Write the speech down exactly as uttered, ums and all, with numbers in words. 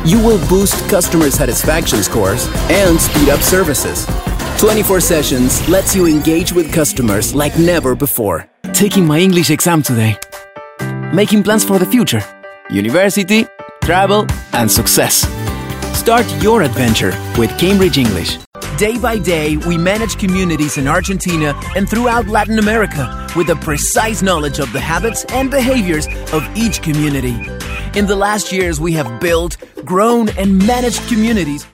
You will boost customer satisfaction scores and speed up services. twenty-four Sessions lets you engage with customers like never before. Taking my English exam today. Making plans for the future. University, travel, and success. Start your adventure with Cambridge English. Day by day, we manage communities in Argentina and throughout Latin America with a precise knowledge of the habits and behaviors of each community. In the last years, we have built, grown, and managed communities